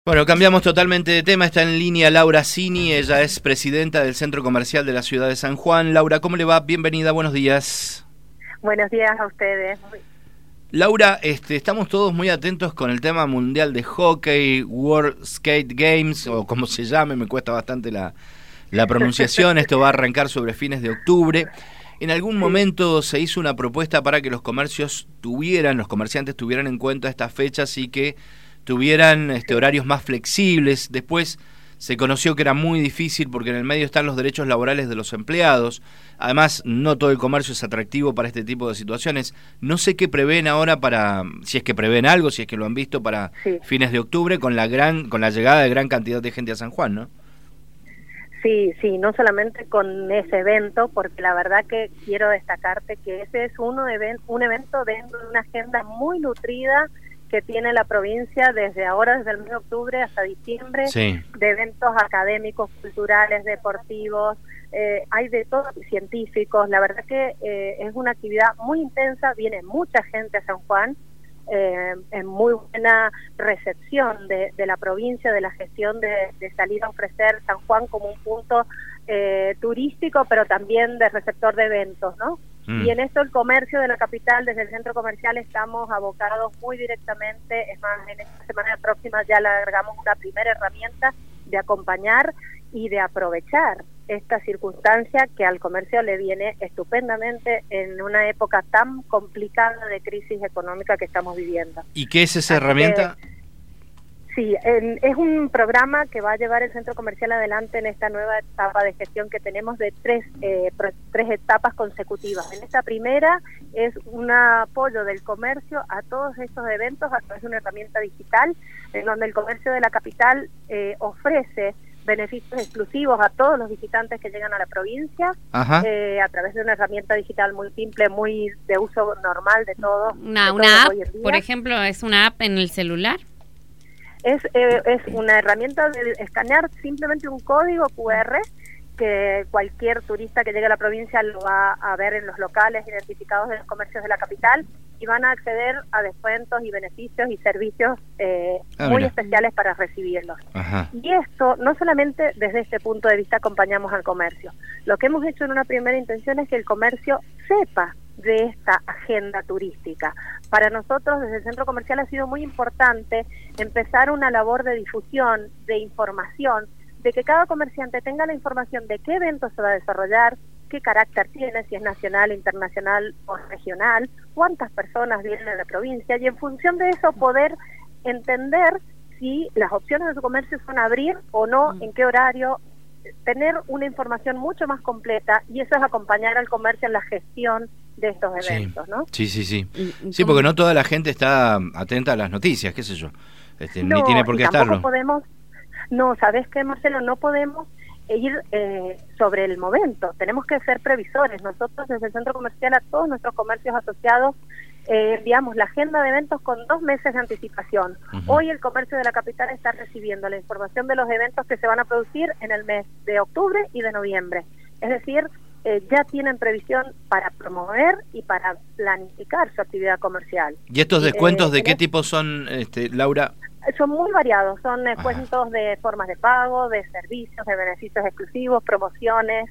Bueno, cambiamos totalmente de tema. Está en línea Laura Cini, ella es presidenta del Centro Comercial de la Ciudad de San Juan. Laura, ¿cómo le va? Bienvenida, buenos días. Buenos días a ustedes. Laura, estamos todos muy atentos con el tema mundial de hockey, World Skate Games, o como se llame, me cuesta bastante la pronunciación. Esto va a arrancar sobre fines de octubre. En algún momento se hizo una propuesta para que los comerciantes tuvieran en cuenta estas fechas y que tuvieran horarios más flexibles. Después se conoció que era muy difícil porque en el medio están los derechos laborales de los empleados. Además, no todo el comercio es atractivo para este tipo de situaciones. No sé qué prevén ahora si es que prevén algo, si es que lo han visto para fines de octubre con la llegada de gran cantidad de gente a San Juan, ¿no? Sí, no solamente con ese evento, porque la verdad que quiero destacarte que ese es un evento dentro de una agenda muy nutrida que tiene la provincia desde el mes de octubre hasta diciembre, de eventos académicos, culturales, deportivos, hay de todo, científicos. La verdad que es una actividad muy intensa, viene mucha gente a San Juan, en muy buena recepción de la provincia, de la gestión de salir a ofrecer San Juan como un punto turístico, pero también de receptor de eventos, ¿no? Y en esto el comercio de la capital, desde el centro comercial, estamos abocados muy directamente. Es más, en esta semana próxima ya le agregamos una primera herramienta de acompañar y de aprovechar esta circunstancia que al comercio le viene estupendamente en una época tan complicada de crisis económica que estamos viviendo. ¿Y qué es esa herramienta? Sí, es un programa que va a llevar el centro comercial adelante en esta nueva etapa de gestión que tenemos de tres etapas consecutivas. En esta primera es un apoyo del comercio a todos estos eventos a través de una herramienta digital en donde el comercio de la capital ofrece beneficios exclusivos a todos los visitantes que llegan a la provincia a través de una herramienta digital muy simple, muy de uso normal de todos. Una app, por ejemplo, ¿es una app en el celular? Es una herramienta de escanear simplemente un código QR que cualquier turista que llegue a la provincia lo va a ver en los locales identificados de los comercios de la capital y van a acceder a descuentos y beneficios y servicios muy especiales para recibirlos. Y esto, no solamente desde este punto de vista acompañamos al comercio. Lo que hemos hecho en una primera intención es que el comercio sepa de esta agenda turística. Para nosotros desde el centro comercial ha sido muy importante empezar una labor de difusión, de información, de que cada comerciante tenga la información de qué evento se va a desarrollar, qué carácter tiene, si es nacional, internacional o regional, cuántas personas vienen a la provincia y en función de eso poder entender si las opciones de su comercio son abrir o no, en qué horario, tener una información mucho más completa y eso es acompañar al comercio en la gestión de estos eventos, ¿no? Sí. Sí, porque no toda la gente está atenta a las noticias, qué sé yo, ni tiene por qué estarlo. ¿Sabes qué, Marcelo? No podemos ir sobre el momento, tenemos que ser previsores. Nosotros desde el centro comercial a todos nuestros comercios asociados enviamos la agenda de eventos con 2 meses de anticipación. Hoy el comercio de la capital está recibiendo la información de los eventos que se van a producir en el mes de octubre y de noviembre. Es decir, ya tienen previsión para promover y para planificar su actividad comercial. ¿Y estos descuentos de qué tipo son, Laura? Son muy variados, son descuentos de formas de pago, de servicios, de beneficios exclusivos, promociones.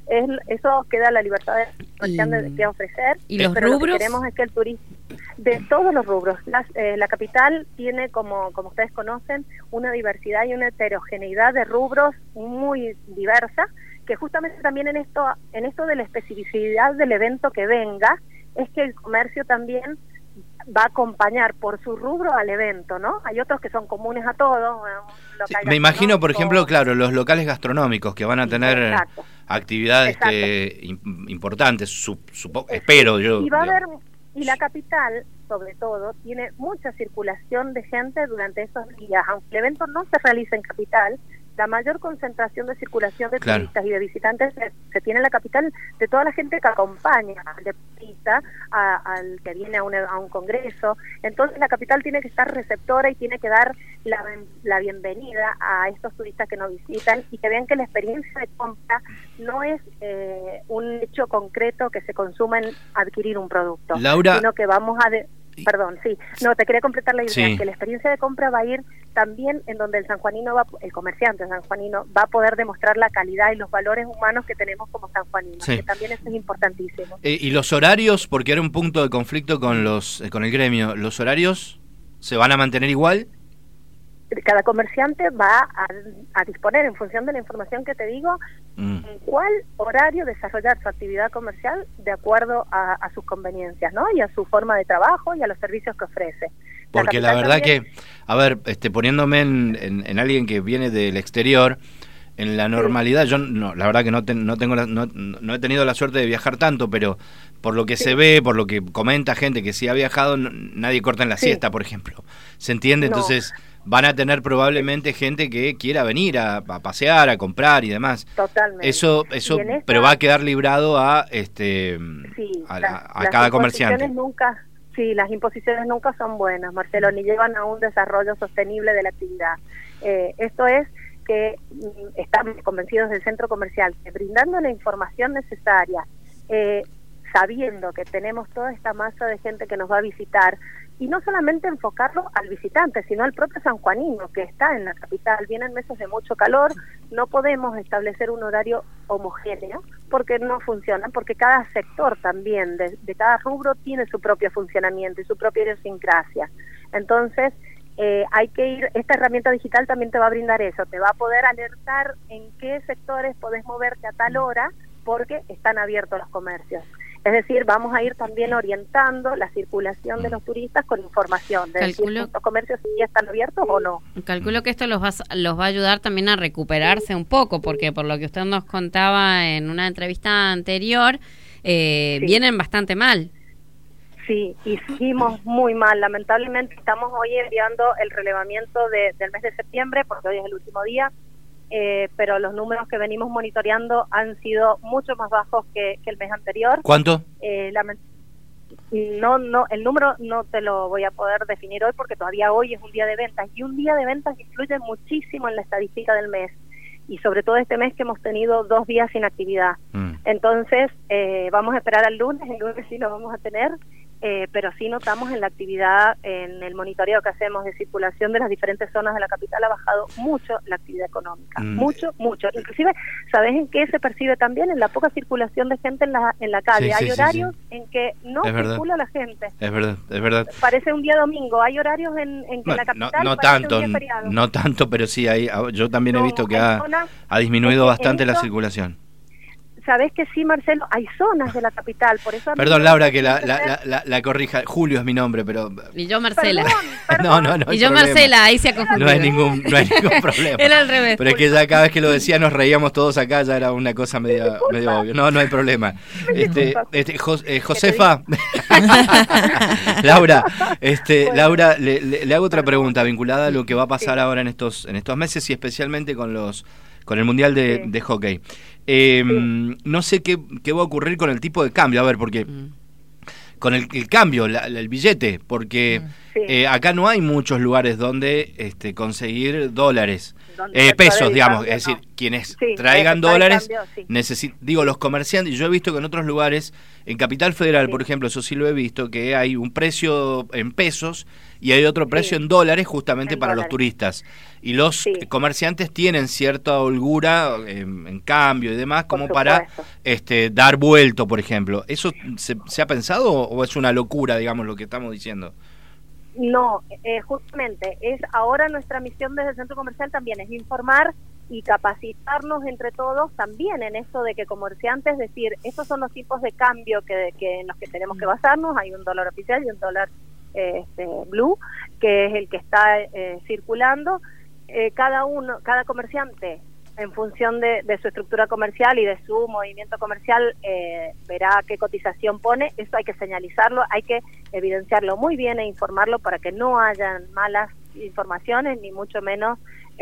Eso queda a la libertad del comerciante de ofrecer. ¿Y los pero rubros? Lo que queremos es que el turismo, de todos los rubros, la capital tiene, como ustedes conocen, una diversidad y una heterogeneidad de rubros muy diversa, que justamente también en esto de la especificidad del evento que venga, es que el comercio también va a acompañar por su rubro al evento, ¿no? Hay otros que son comunes a todos. Me imagino, por ejemplo, claro, los locales gastronómicos que van a tener actividades importantes, espero yo. Y la capital, sobre todo, tiene mucha circulación de gente durante esos días. Aunque el evento no se realiza en capital, la mayor concentración de circulación de turistas y de visitantes se tiene en la capital, de toda la gente que acompaña al deportista, al que viene a un congreso. Entonces la capital tiene que estar receptora y tiene que dar la bienvenida a estos turistas que nos visitan y que vean que la experiencia de compra no es un hecho concreto que se consuma en adquirir un producto, Laura, sino que vamos a Perdón, sí. No, te quería completar la idea, Sí. que la experiencia de compra va a ir también en donde el sanjuanino el comerciante sanjuanino va a poder demostrar la calidad y los valores humanos que tenemos como sanjuaninos, Sí. que también eso es importantísimo. Y los horarios, porque era un punto de conflicto con con el gremio, ¿los horarios se van a mantener igual? Cada comerciante va a disponer, en función de la información que te digo, en cuál horario desarrollar su actividad comercial de acuerdo a sus conveniencias, ¿no? Y a su forma de trabajo y a los servicios que ofrece. Porque la verdad también... que, a ver, poniéndome en alguien que viene del exterior, en la normalidad, sí. Yo no, la verdad que no he tenido la suerte de viajar tanto, pero por lo que sí. Se ve, por lo que comenta gente que sí ha viajado, nadie corta en la sí. Siesta, por ejemplo. ¿Se entiende? No. Entonces van a tener probablemente gente que quiera venir a pasear, a comprar y demás. Totalmente. Eso pero va a quedar librado a cada comerciante. Sí, las imposiciones nunca son buenas, Marcelo, ni llevan a un desarrollo sostenible de la actividad. Esto es que estamos convencidos del centro comercial que brindando la información necesaria, sabiendo que tenemos toda esta masa de gente que nos va a visitar, y no solamente enfocarlo al visitante, sino al propio sanjuanino que está en la capital. Vienen meses de mucho calor, no podemos establecer un horario homogéneo porque no funciona, porque cada sector también de cada rubro tiene su propio funcionamiento y su propia idiosincrasia. Entonces, hay que ir, esta herramienta digital también te va a brindar eso, te va a poder alertar en qué sectores podés moverte a tal hora porque están abiertos los comercios. Es decir, vamos a ir también orientando la circulación de los turistas con información de si estos comercios ya están abiertos o no. Calculo que esto los va a ayudar también a recuperarse un poco, porque por lo que usted nos contaba en una entrevista anterior, sí. Vienen bastante mal. Sí, y seguimos muy mal. Lamentablemente estamos hoy enviando el relevamiento del mes de septiembre, porque hoy es el último día, pero los números que venimos monitoreando han sido mucho más bajos que el mes anterior. ¿Cuánto? No, el número no te lo voy a poder definir hoy porque todavía hoy es un día de ventas, y un día de ventas influye muchísimo en la estadística del mes, y sobre todo este mes que hemos tenido 2 días sin actividad. Entonces, vamos a esperar al lunes, el lunes sí lo vamos a tener, pero sí notamos en la actividad, en el monitoreo que hacemos de circulación de las diferentes zonas de la capital, ha bajado mucho la actividad económica, mucho. Inclusive, ¿sabes en qué se percibe también? En la poca circulación de gente en la calle. Hay horarios en que no circula la gente. Es verdad. Parece un día domingo. Hay horarios en que en la capital no tanto, un día feriado. No tanto, pero sí, yo también he visto que ha disminuido bastante la circulación. Sabés que sí, Marcelo, hay zonas de la capital, por eso... Perdón, Laura, que la corrija. Julio es mi nombre, pero... Y yo Marcela. Perdón. No y yo problema. Marcela, ahí se ha confundido. No hay ningún problema. Era al revés. Pero es que ya cada vez que lo decía nos reíamos todos acá, ya era una cosa medio obvio. No hay problema. Josefa. Laura, Laura, le hago otra pregunta vinculada a lo que va a pasar ahora en estos meses y especialmente con el Mundial de Hockey. No sé qué va a ocurrir con el tipo de cambio, a ver, porque con el cambio, el billete, porque acá no hay muchos lugares donde conseguir dólares, pesos, digamos, es decir, quienes traigan dólares, cambio, los comerciantes, y yo he visto que en otros lugares, en Capital Federal, por ejemplo, eso sí lo he visto, que hay un precio en pesos y hay otro precio en dólares justamente para los turistas. Y los comerciantes tienen cierta holgura en cambio y demás como para dar vuelto, por ejemplo. ¿Eso se ha pensado o es una locura, digamos, lo que estamos diciendo? No, justamente, ahora nuestra misión desde el centro comercial también es informar y capacitarnos entre todos también en esto de que comerciantes, es decir, estos son los tipos de cambio que en los que tenemos que basarnos. Hay un dólar oficial y un dólar blue, que es el que está circulando. Cada comerciante, en función de su estructura comercial y de su movimiento comercial, verá qué cotización pone. Eso hay que señalizarlo, hay que evidenciarlo muy bien e informarlo para que no hayan malas informaciones, ni mucho menos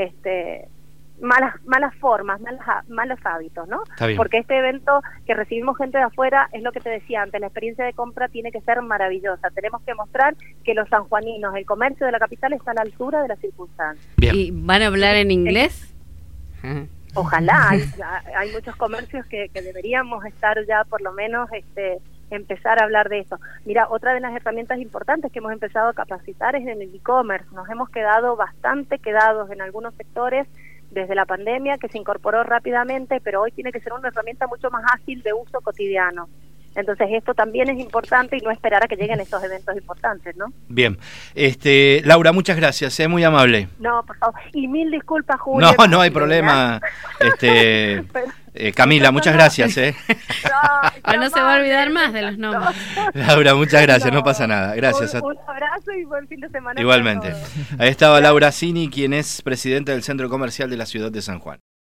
malas formas, malos hábitos, ¿no? Porque este evento que recibimos gente de afuera, es lo que te decía antes, la experiencia de compra tiene que ser maravillosa. Tenemos que mostrar que los sanjuaninos, el comercio de la capital está a la altura de las circunstancias. Bien. ¿Y van a hablar en inglés? Ojalá, hay muchos comercios que deberíamos estar ya por lo menos empezar a hablar de esto. Mira, otra de las herramientas importantes que hemos empezado a capacitar es en el e-commerce. Nos hemos quedado bastante quedados en algunos sectores desde la pandemia, que se incorporó rápidamente, pero hoy tiene que ser una herramienta mucho más ágil de uso cotidiano. Entonces esto también es importante y no esperar a que lleguen estos eventos importantes, ¿no? Bien. Laura, muchas gracias, muy amable. No, por favor. Y mil disculpas, Julio. No hay problema. Camila, muchas gracias. No se va a olvidar más de los nombres. Laura, muchas gracias, no pasa nada. Gracias. Un abrazo y buen fin de semana. Igualmente. Ahí estaba Laura Cini, quien es presidenta del Centro Comercial de la Ciudad de San Juan.